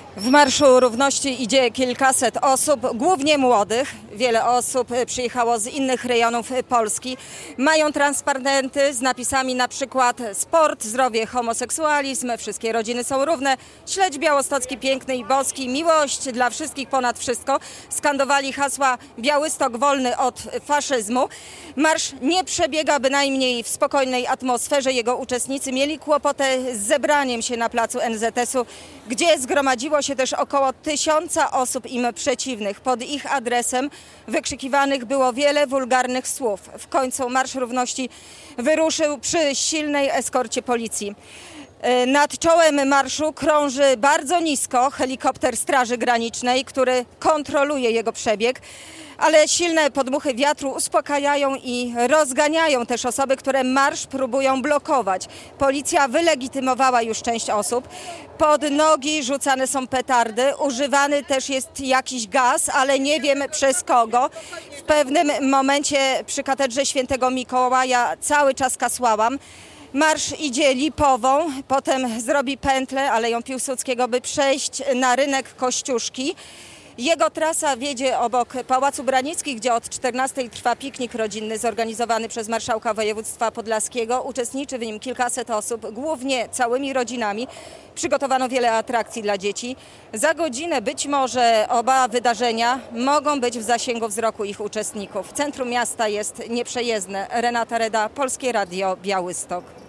W Marszu Równości idzie kilkaset osób, głównie młodych. Wiele osób przyjechało z innych rejonów Polski. Mają transparenty z napisami na przykład sport, zdrowie, homoseksualizm, wszystkie rodziny są równe, śledź Białostocki piękny i boski, miłość dla wszystkich ponad wszystko. Skandowali hasła Białystok wolny od faszyzmu. Marsz nie przebiega bynajmniej w spokojnej atmosferze. Jego uczestnicy mieli kłopotę z zebraniem się na placu NZS-u, gdzie zgromadziło się też około 1000 osób im przeciwnych. Pod ich adresem wykrzykiwanych było wiele wulgarnych słów. W końcu Marsz Równości wyruszył przy silnej eskorcie policji. Nad czołem marszu krąży bardzo nisko helikopter Straży Granicznej, który kontroluje jego przebieg. Ale silne podmuchy wiatru uspokajają i rozganiają też osoby, które marsz próbują blokować. Policja wylegitymowała już część osób. Pod nogi rzucane są petardy, używany też jest jakiś gaz, ale nie wiem przez kogo. W pewnym momencie przy katedrze Świętego Mikołaja cały czas kasłałam. Marsz idzie Lipową, potem zrobi pętlę Aleją Piłsudskiego, by przejść na rynek Kościuszki. Jego trasa wiedzie obok Pałacu Branickich, gdzie od 14 trwa piknik rodzinny zorganizowany przez marszałka województwa podlaskiego. Uczestniczy w nim kilkaset osób, głównie całymi rodzinami. Przygotowano wiele atrakcji dla dzieci. Za godzinę być może oba wydarzenia mogą być w zasięgu wzroku ich uczestników. Centrum miasta jest nieprzejezdne. Renata Reda, Polskie Radio, Białystok.